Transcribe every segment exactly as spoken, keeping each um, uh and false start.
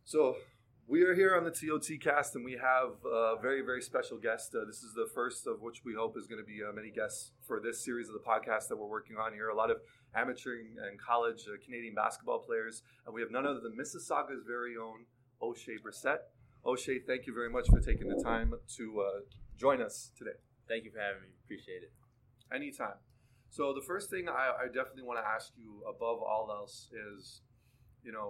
So we are here on the T O T cast, and we have a very, very special guest. Uh, this is the first of which we hope is going to be uh, many guests for this series of the podcast that we're working on here. A lot of amateur and college uh, Canadian basketball players, and we have none other than Mississauga's very own O'Shea Brissett. O'Shea, thank you very much for taking the time to uh, join us today. Thank you for having me. Appreciate it. Anytime. So the first thing I, I definitely want to ask you above all else is, you know,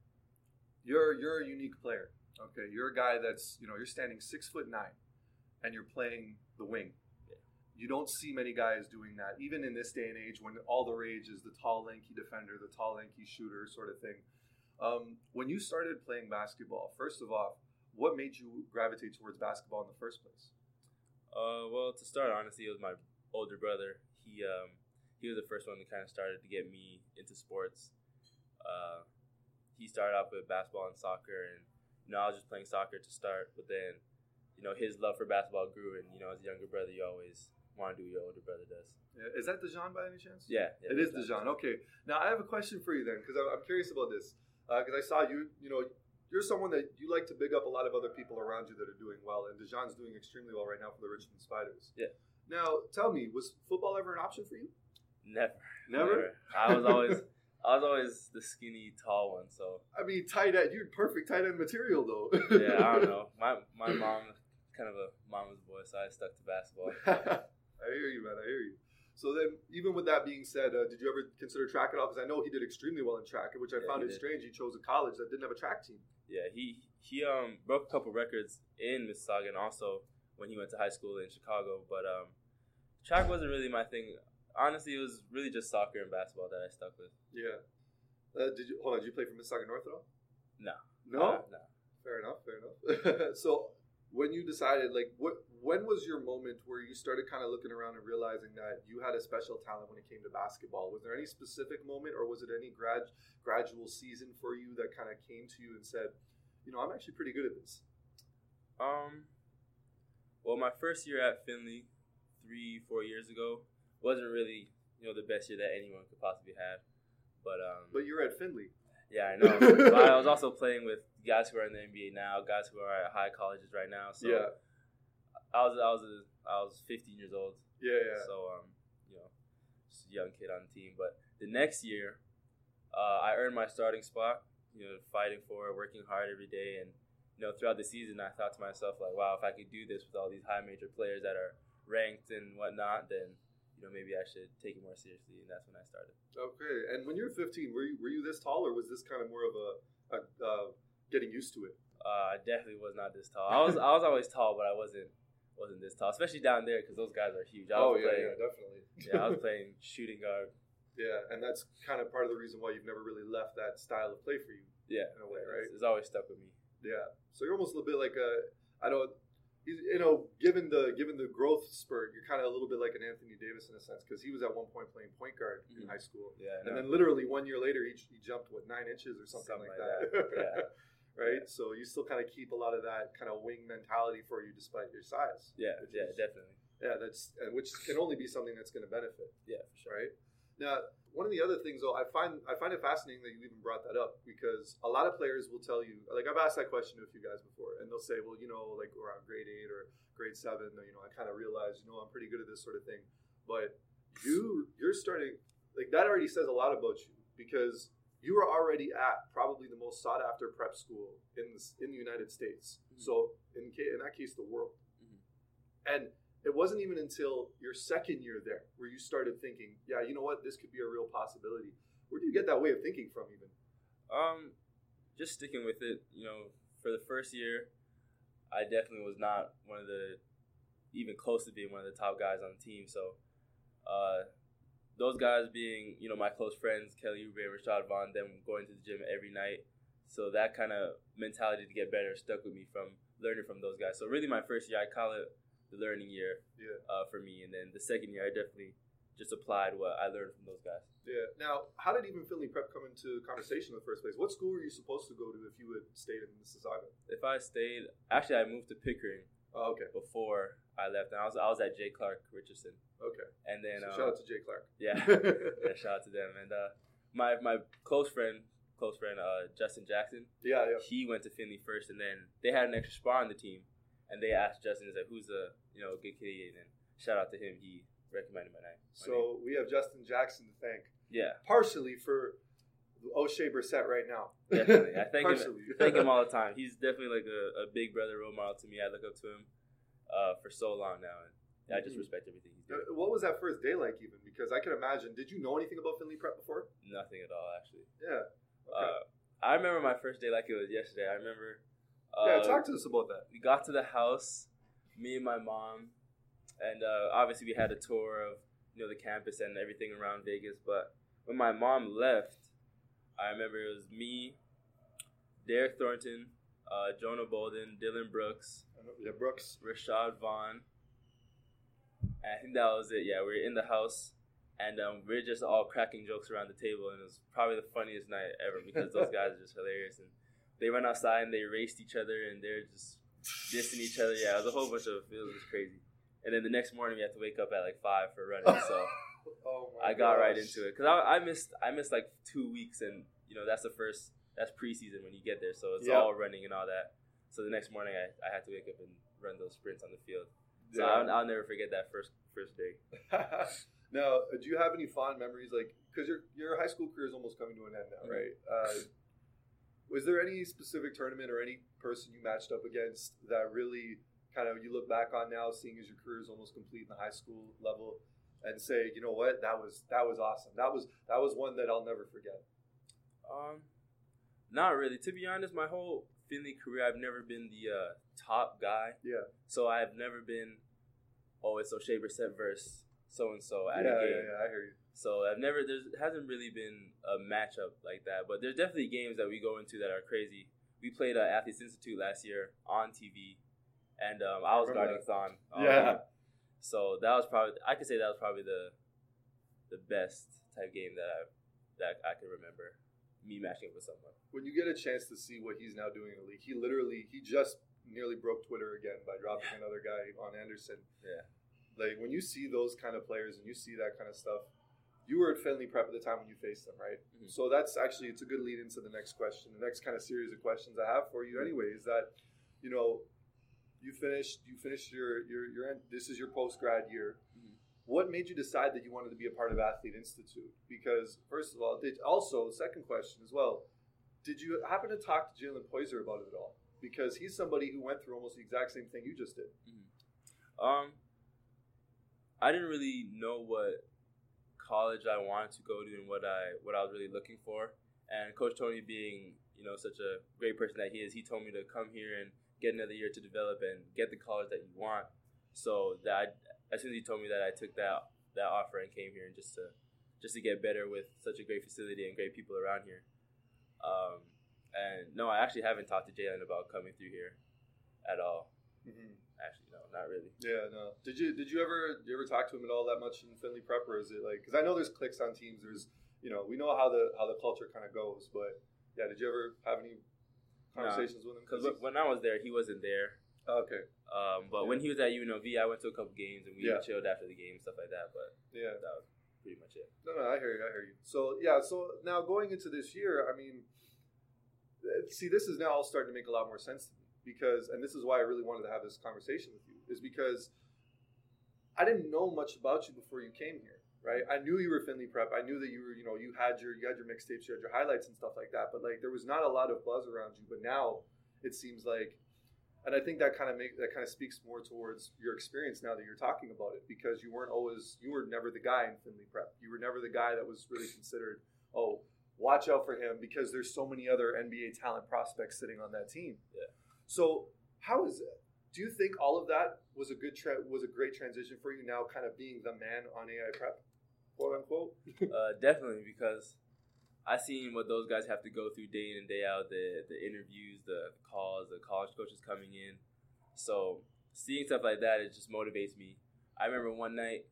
You're you're a unique player. Okay, you're a guy that's, you know, you're standing six foot nine, and you're playing the wing. Yeah. You don't see many guys doing that, even in this day and age when all the rage is the tall, lanky defender, the tall, lanky shooter sort of thing. Um, when you started playing basketball, first of all, what made you gravitate towards basketball in the first place? Uh, well, to start, honestly, it was my older brother. He um he was the first one that kind of started to get me into sports. Uh. He started off with basketball and soccer, and you know I was just playing soccer to start. But then, you know, his love for basketball grew, and you know, as a younger brother, you always want to do what your older brother does. Yeah. Is that Dejan by any chance? Yeah, yeah it is Dejan. Okay, now I have a question for you then, because I'm, I'm curious about this. Because uh, I saw you, you know, you're someone that you like to big up a lot of other people around you that are doing well, and Dejan's doing extremely well right now for the Richmond Spiders. Yeah. Now, tell me, was football ever an option for you? Never. Never. Never. I was always. I was always the skinny, tall one, so. I mean, tight end. You're perfect tight end material, though. Yeah, I don't know. My my mom, kind of a mama's boy, so I stuck to basketball. I hear you, man. I hear you. So then, even with that being said, uh, did you ever consider track at all? Because I know he did extremely well in track, which I yeah, found it did. strange. He chose a college that didn't have a track team. Yeah, he he um broke a couple records in Mississauga and also when he went to high school in Chicago. But um, track wasn't really my thing. Honestly, it was really just soccer and basketball that I stuck with. Yeah. Uh, did you hold on? Did you play for Mississauga North at all? No. No. Uh, no. Fair enough. Fair enough. So, when you decided, like, what, when was your moment where you started kind of looking around and realizing that you had a special talent when it came to basketball? Was there any specific moment, or was it any grad gradual season for you that kind of came to you and said, you know, I'm actually pretty good at this? Um. Well, my first year at Finley, three four years ago. Wasn't really, you know, the best year that anyone could possibly have, but um. But you're at Finley. Yeah, I know. But I was also playing with guys who are in the N B A now, guys who are at high colleges right now. So yeah. I was I was a, I was fifteen years old. Yeah, yeah. So um, you know, just a young kid on the team. But the next year, uh, I earned my starting spot. You know, fighting for it, working hard every day, and you know, throughout the season, I thought to myself like, wow, if I could do this with all these high major players that are ranked and whatnot, then. You know, maybe I should take it more seriously, and that's when I started. Okay, and when you were fifteen, were you were you this tall, or was this kind of more of a, a uh, getting used to it? Uh, I definitely was not this tall. I was I was always tall, but I wasn't wasn't this tall, especially down there because those guys are huge. I oh was yeah, playing, yeah, definitely. Yeah, I was playing shooting guard. Yeah, and that's kind of part of the reason why you've never really left that style of play for you. Yeah, in a way, right? It's, it's always stuck with me. Yeah, so you're almost a little bit like a I don't. You know, given the given the growth spurt, you're kind of a little bit like an Anthony Davis in a sense because he was at one point playing point guard mm-hmm. in high school, yeah, and then literally one year later he, he jumped what nine inches or something, something like, like that. that. Yeah, right. Yeah. So you still kind of keep a lot of that kind of wing mentality for you despite your size. Yeah, yeah, is, definitely. Yeah, that's which can only be something that's going to benefit. Yeah, for sure. Right. Now, one of the other things, though, I find I find it fascinating that you even brought that up because a lot of players will tell you, like I've asked that question to a few guys before, and they'll say, well, you know, like around grade eight or grade seven, you know, I kind of realized, you know, I'm pretty good at this sort of thing. But you, you're starting, like that already says a lot about you because you are already at probably the most sought after prep school in the, in the United States. Mm-hmm. So in in that case, the world. Mm-hmm. And it wasn't even until your second year there where you started thinking, yeah, you know what, this could be a real possibility. Where do you get that way of thinking from even? Um, just sticking with it. You know, for the first year, I definitely was not one of the, even close to being one of the top guys on the team. So uh, those guys being, you know, my close friends, Kelly Oubre, Rashad Vaughn, them going to the gym every night. So that kind of mentality to get better stuck with me from learning from those guys. So really my first year, I call it the learning year yeah. uh, for me. And then the second year, I definitely just applied what I learned from those guys. Yeah. Now, how did even Finley Prep come into conversation in the first place? What school were you supposed to go to if you had stayed in Mississauga? If I stayed, actually, I moved to Pickering. Oh, okay. Before I left, and I was I was at Jay Clark Richardson. Okay. And then so um, shout out to Jay Clark. Yeah, yeah, shout out to them. And uh, my my close friend, close friend, uh, Justin Jackson. Yeah, yeah. He went to Findlay first, and then they had an extra spot on the team, and they asked Justin, "Is like who's a you know good Canadian?" And shout out to him, he recommended my name. My so name. we have Justin Jackson to thank. Yeah, partially for O'Shea Brissett right now. Definitely, I thank him. Partially. Thank him all the time. He's definitely like a, a big brother role model to me. I look up to him uh, for so long now, and I just respect everything he's doing. What was that first day like, even? Because I can imagine. Did you know anything about Findlay Prep before? Nothing at all, actually. Yeah. Okay. Uh, I remember my first day like it was yesterday. I remember. Uh, yeah, talk to us about that. We got to the house, me and my mom, and uh, obviously we had a tour of you know the campus and everything around Vegas. But when my mom left, I remember it was me, Derek Thornton, uh, Jonah Bolden, Dylan Brooks, Yeah, Brooks, Rashad Vaughn. And I think that was it. Yeah, we were in the house, and um, we were just all cracking jokes around the table, and it was probably the funniest night ever because those guys are just hilarious. And they went outside and they raced each other, and they're just dissing each other. Yeah, it was a whole bunch of it was just crazy. And then the next morning we had to wake up at like five for running, so oh my I got gosh. right into it because I, I missed I missed like two weeks, and you know that's the first that's preseason when you get there, so it's Yeah. all running and all that. So the next morning I, I had to wake up and run those sprints on the field. So Yeah. I'll, I'll never forget that first first day. Now, do you have any fond memories, like, because your your high school career is almost coming to an end now, right? Uh, was there any specific tournament or any person you matched up against that really kind of you look back on now, seeing as your career is almost complete in the high school level, and say, you know what, that was that was awesome. That was that was one that I'll never forget. Um, not really. To be honest, my whole Findlay career, I've never been the uh, top guy. Yeah. So I've never been, oh, it's O'Shea Brissett versus so and so at yeah, a game. yeah, yeah, I hear you. So I've never, there hasn't really been a matchup like that. But there's definitely games that we go into that are crazy. We played uh, Athletes Institute last year on T V, and um, I was guarding Thon. Um, Yeah. So that was probably, I could say that was probably the the best type game that I that I could remember. Me matching up with someone. When you get a chance to see what he's now doing in the league, he literally, he just nearly broke Twitter again by dropping yeah. another guy on Anderson. Yeah. Like, when you see those kind of players and you see that kind of stuff, you were at Findlay Prep at the time when you faced them, right? Mm-hmm. So that's actually, it's a good lead into the next question. The next kind of series of questions I have for you anyway is that, you know, you finished, you finished your, your, your, this is your post-grad year. What made you decide that you wanted to be a part of Athlete Institute? Because, first of all, did also, second question as well, did you happen to talk to Jalen Poyser about it at all? Because he's somebody who went through almost the exact same thing you just did. Mm-hmm. Um, I didn't really know what college I wanted to go to and what I what I was really looking for. And Coach Tony, being you know such a great person that he is, he told me to come here and get another year to develop and get the college that you want. So that I, as soon as he told me that, I took that that offer and came here and just to just to get better with such a great facility and great people around here. Um, and no, I actually haven't talked to Jalen about coming through here at all. Mm-hmm. Actually, no, not really. Yeah, no. Did you did you ever did you ever talk to him at all that much in Findlay Prep, or is it like, because I know there's cliques on teams. There's you know we know how the how the culture kind of goes, but yeah, did you ever have any conversations no, with him? Because when I was there, he wasn't there. Oh, okay. Um, but yeah. when he was at U N L V, I went to a couple games and we yeah. chilled after the game, stuff like that. But yeah, that was pretty much it. No, no, I hear you. I hear you. So yeah, so now going into this year, I mean, see, this is now all starting to make a lot more sense to me because, and this is why I really wanted to have this conversation with you, is because I didn't know much about you before you came here, right? I knew you were Findlay Prep. I knew that you were, you know, you had your you had your mixtapes, you had your highlights and stuff like that. But like, there was not a lot of buzz around you. But now it seems like. And I think that kind of make that kind of speaks more towards your experience now that you're talking about it, because you weren't always you were never the guy in Findlay Prep. You were never the guy that was really considered, oh, watch out for him because there's so many other N B A talent prospects sitting on that team. Yeah. So how is it? Do you think all of that was a good tra- was a great transition for you now, kind of being the man on A I Prep, quote unquote? uh, definitely, because I seen what those guys have to go through day in and day out, the the interviews, the calls, the college coaches coming in. So seeing stuff like that, it just motivates me. I remember one night,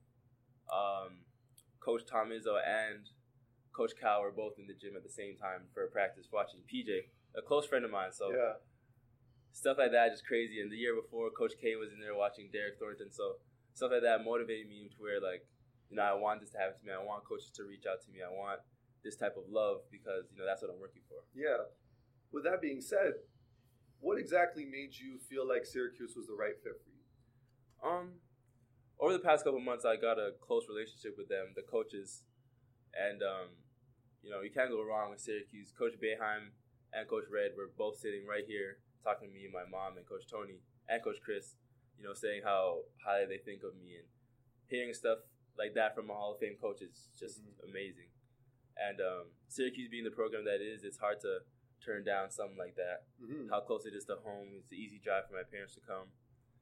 um, Coach Tom Izzo and Coach Cal were both in the gym at the same time for a practice watching P J, a close friend of mine. So yeah. stuff like that is crazy. And the year before, Coach K was in there watching Derek Thornton. So stuff like that motivated me to where, like, you know, I want this to happen to me. I want coaches to reach out to me. I want this type of love because you know that's what I'm working for. Yeah. With that being said, what exactly made you feel like Syracuse was the right fit for you? Um, over the past couple of months, I got a close relationship with them, the coaches, and um, you know you can't go wrong with Syracuse. Coach Boeheim and Coach Red were both sitting right here talking to me and my mom and Coach Tony and Coach Chris, you know, saying how highly they think of me, and hearing stuff like that from a Hall of Fame coach is just mm-hmm. amazing. And um, Syracuse being the program that it is, it's hard to turn down something like that. Mm-hmm. How close it is to home. It's an easy drive for my parents to come.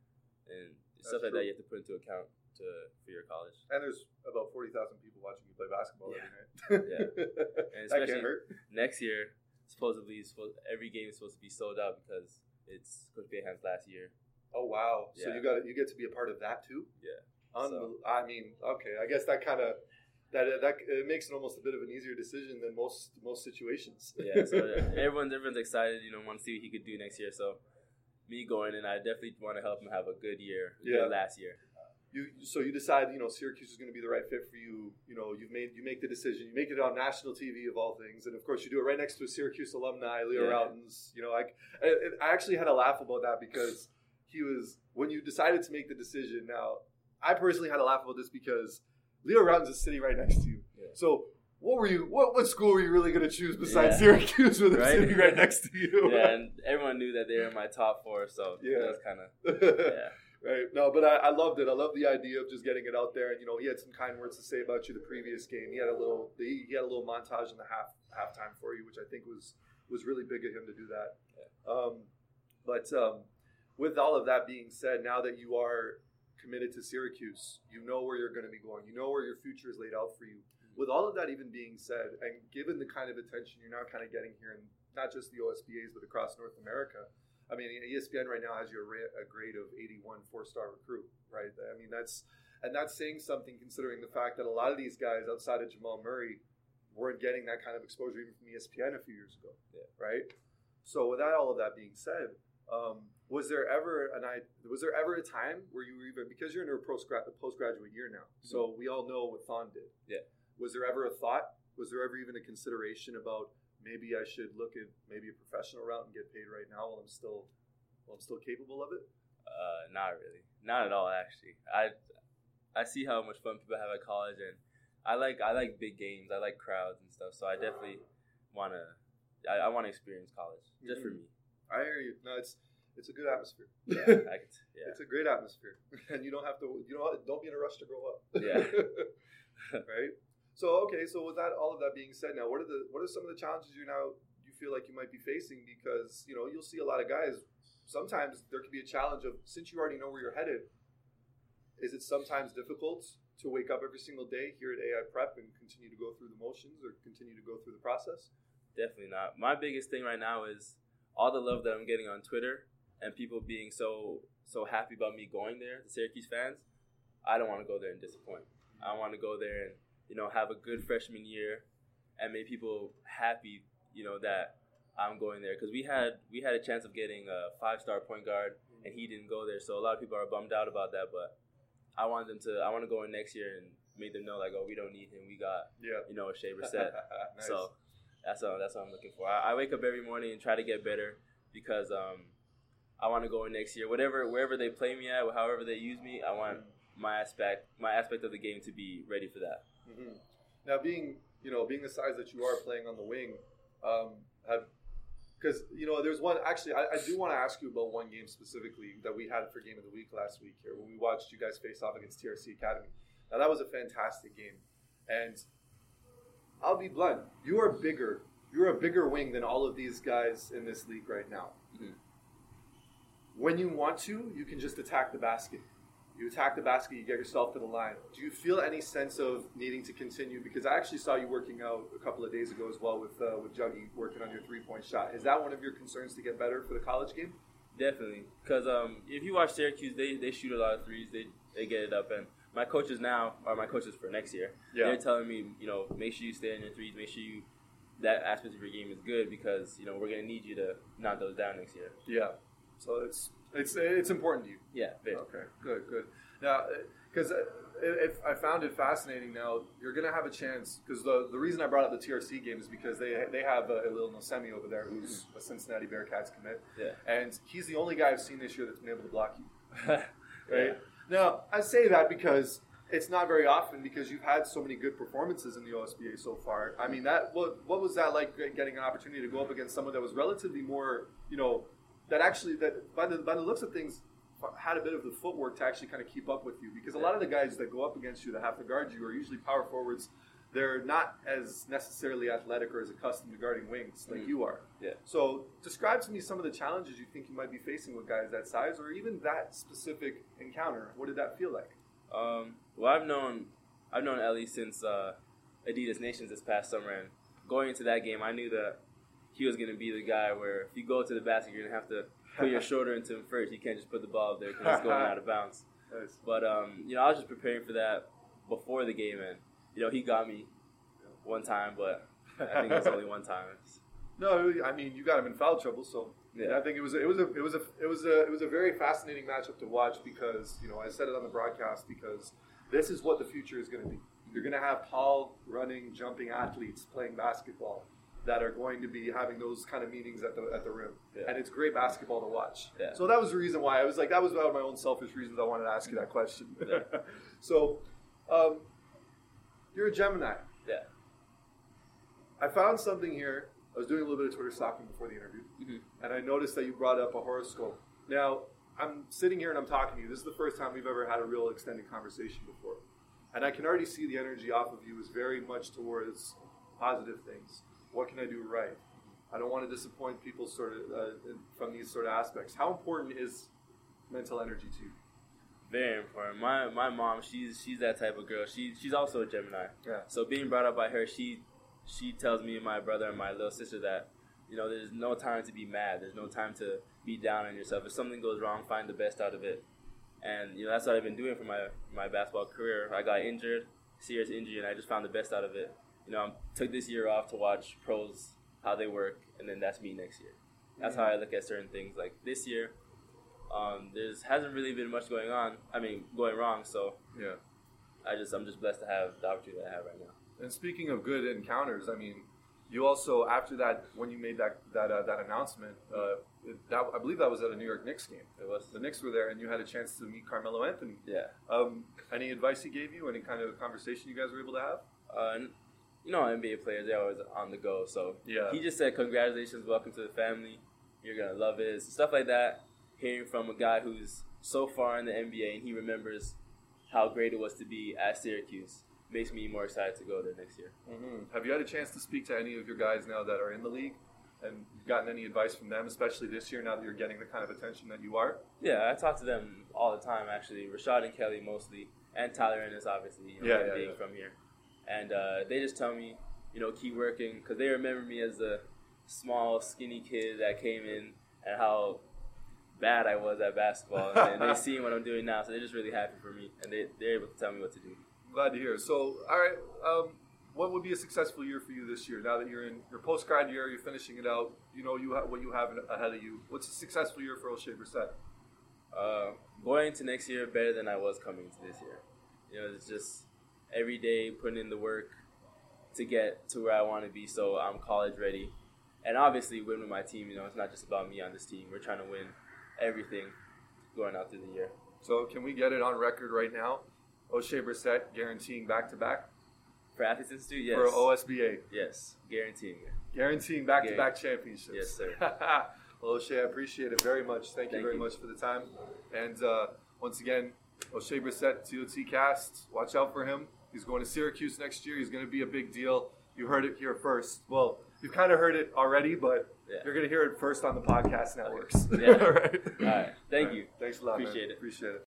And That's stuff like true. that you have to put into account to for your college. And there's about forty thousand people watching you play basketball Yeah. every night. Yeah. And That especially can't hurt. next year, supposedly, supposed, every game is supposed to be sold out because it's Coach Boeheim's last year. Oh, wow. So Yeah. you got you get to be a part of that too? Yeah. Unbel- I mean, okay. I guess that kind of that that it makes it almost a bit of an easier decision than most most situations. Yeah, so everyone's everyone's excited, you know, want to see what he could do next year. So me going in, I definitely want to help him have a good year, Yeah. good last year. You so you decide, you know, Syracuse is going to be the right fit for you. You know, you've made you make the decision. You make it on national T V of all things, and of course, you do it right next to a Syracuse alumni, Leo Yeah. Routens. You know, I, I I actually had a laugh about that because he was when you decided to make the decision. Now, I personally had a laugh about this because Leo Routens is sitting right next to you. Yeah. So, what were you? What what school were you really going to choose besides Yeah. Syracuse, with him Right? sitting right next to you? Yeah, and everyone knew that they were in my top four, so Yeah. that was kind of yeah. Right. No, but I, I loved it. I love the idea of just getting it out there. And you know, he had some kind words to say about you the previous game. He had a little he, he had a little montage in the half halftime for you, which I think was was really big of him to do that. Yeah. Um, but um, with all of that being said, now that you are committed to Syracuse, you know where you're going to be going. You know where your future is laid out for you. With all of that even being said, and given the kind of attention you're now kind of getting here, in not just the O S B As but across North America. I mean, E S P N right now has you a, ra- a grade of eighty-one, four-star recruit, right? I mean, that's and that's saying something considering the fact that a lot of these guys outside of Jamal Murray weren't getting that kind of exposure even from E S P N a few years ago, Yeah. right? So, with that, all of that being said, um, was there ever an I was there ever a time where you were even because you're in a post postgraduate year now, mm-hmm. so we all know what Thon did. Yeah. Was there ever a thought? Was there ever even a consideration about? Maybe I should look at maybe a professional route and get paid right now while I'm still while I'm still capable of it. Uh, not really, not at all. Actually, I I see how much fun people have at college, and I like I like big games. I like crowds and stuff. So I definitely want to I, I want to experience college just mm-hmm. for me. I hear you. No, it's it's a good atmosphere. Yeah, I could, yeah. It's a great atmosphere, and you don't have to you know don't be in a rush to grow up. Yeah. Right. So okay, so with that, all of that being said, now what are the what are some of the challenges you now you feel like you might be facing? Because you know you'll see a lot of guys. Sometimes there can be a challenge of since you already know where you're headed. Is it sometimes difficult to wake up every single day here at A I Prep and continue to go through the motions or continue to go through the process? Definitely not. My biggest thing right now is all the love that I'm getting on Twitter and people being so so happy about me going there. The Syracuse fans, I don't want to go there and disappoint. I want to go there and you know, have a good freshman year and make people happy, you know, that I'm going there. Because we had we had a chance of getting a five-star point guard, and he didn't go there. So a lot of people are bummed out about that. But I want them to, I want to go in next year and make them know, like, oh, we don't need him. We got, yeah. you know, a Shea Brissett. Nice. So that's what, that's what I'm looking for. I, I wake up every morning and try to get better because um, I want to go in next year. Whatever, wherever they play me at, however they use me, I want my aspect, my aspect of the game to be ready for that. Mm-hmm. Now, being you know, being the size that you are playing on the wing, um, have because you know, there's one. Actually, I, I do want to ask you about one game specifically that we had for Game of the Week last week here when we watched you guys face off against T R C Academy. Now, that was a fantastic game, and I'll be blunt. You are bigger. You're a bigger wing than all of these guys in this league right now. Mm-hmm. When you want to, you can just attack the basket. You attack the basket, you get yourself to the line. Do you feel any sense of needing to continue? Because I actually saw you working out a couple of days ago as well with uh, with Juggy, working on your three-point shot. Is that one of your concerns to get better for the college game? Definitely. Because um, if you watch Syracuse, they, they shoot a lot of threes. They they get it up. And my coaches now, or my coaches for next year, yeah. they're telling me, you know, make sure you stay on your threes. Make sure you that aspect of your game is good because, you know, we're going to need you to knock those down next year. Yeah. So it's... It's it's important to you. Yeah, very. Okay, good, good. Now, because if I found it fascinating. Now you're gonna have a chance because the the reason I brought up the T R C game is because they they have a, a little Nosemi over there who's a Cincinnati Bearcats commit, Yeah. and he's the only guy I've seen this year that's been able to block you. Right Yeah. now, I say that because it's not very often because you've had so many good performances in the O S B A so far. I mean, that what what was that like getting an opportunity to go up against someone that was relatively more, you know, that actually that by the by the looks of things had a bit of the footwork to actually kind of keep up with you, because a lot of the guys that go up against you that have to guard you are usually power forwards. They're not as necessarily athletic or as accustomed to guarding wings like Mm-hmm. you are. Yeah. So describe to me some of the challenges you think you might be facing with guys that size, or even that specific encounter. What did that feel like? Um, well, I've known I've known Ellie since uh, Adidas Nations this past summer, and going into that game, I knew that he was going to be the guy where if you go to the basket, you're going to have to put your shoulder into him first. You can't just put the ball up there because it's going out of bounds. Nice. But um, you know, I was just preparing for that before the game, and you know, he got me one time, but I think it was only one time. No, I mean you got him in foul trouble, so Yeah. I think it was it was a it was a it was a it was a very fascinating matchup to watch, because you know I said it on the broadcast, because this is what the future is going to be. You're going to have tall, running, jumping athletes playing basketball that are going to be having those kind of meetings at the at the rim, Yeah. and it's great basketball to watch. Yeah. So that was the reason why I was like that was out of my own selfish reasons I wanted to ask you that question. Yeah. So, um, you're a Gemini. Yeah. I found something here. I was doing a little bit of Twitter stalking before the interview, Mhm. and I noticed that you brought up a horoscope. Now, I'm sitting here and I'm talking to you. This is the first time we've ever had a real extended conversation before. And I can already see the energy off of you is very much towards positive things. What can I do right? I don't want to disappoint people sort of uh, from these sort of aspects. How important is mental energy to you? Very important. My my mom, she's she's that type of girl. She she's also a Gemini. Yeah. So being brought up by her, she she tells me and my brother and my little sister that, you know, there's no time to be mad. There's no time to be down on yourself. If something goes wrong, find the best out of it. And you know, that's what I've been doing for my my basketball career. I got injured, serious injury, and I just found the best out of it. You know, I took this year off to watch pros, how they work, and then that's me next year. That's how I look at certain things. Like this year, um, there's hasn't really been much going on. I mean, going wrong. So Yeah. I just I'm just blessed to have the opportunity that I have right now. And speaking of good encounters, I mean, you also, after that, when you made that that uh, that announcement, uh, it, that, I believe that was at a New York Knicks game. It was The Knicks were there, and you had a chance to meet Carmelo Anthony. yeah. Um, any advice he gave you? Any kind of conversation you guys were able to have? Uh, and, you know, N B A players, they're always on the go. So Yeah. he just said, congratulations, welcome to the family. You're going to love it. Stuff like that. Hearing from a guy who's so far in the N B A and he remembers how great it was to be at Syracuse makes me more excited to go there next year. Mm-hmm. Have you had a chance to speak to any of your guys now that are in the league? And gotten any advice from them, especially this year, now that you're getting the kind of attention that you are? Yeah, I talk to them all the time, actually. Rashad and Kelly mostly, and Tyler Ennis, obviously, you know, Yeah, yeah, being yeah. from here. And uh, they just tell me, you know, keep working, because they remember me as the small, skinny kid that came in and how bad I was at basketball. And they see what I'm doing now, so they're just really happy for me, and they, they're able to tell me what to do. Glad to hear. So, all right, um, what would be a successful year for you this year? Now that you're in your post-grad year, you're finishing it out, you know you ha- what you have ahead of you. What's a successful year for O'Shea Brissett? Uh, going into next year better than I was coming into this year. You know, it's just every day putting in the work to get to where I want to be, so I'm college ready. And obviously win with my team. You know, it's not just about me on this team. We're trying to win everything going out through the year. So can we get it on record right now? O'Shea Brissett guaranteeing back-to-back For Athletes Institute, yes. for O S B A. Yes, guaranteeing it. Guaranteeing back-to-back championships. Yes, sir. Well, O'Shea, I appreciate it very much. Thank, you Thank very you. much for the time. And uh, once again, O'Shea Brissett, T O T Cast, watch out for him. He's going to Syracuse next year. He's going to be a big deal. You heard it here first. Well, you've kind of heard it already, but Yeah. you're going to hear it first on the podcast networks. Yeah. All right. All right. Thank you. Thanks a lot, man. Appreciate it. Appreciate it.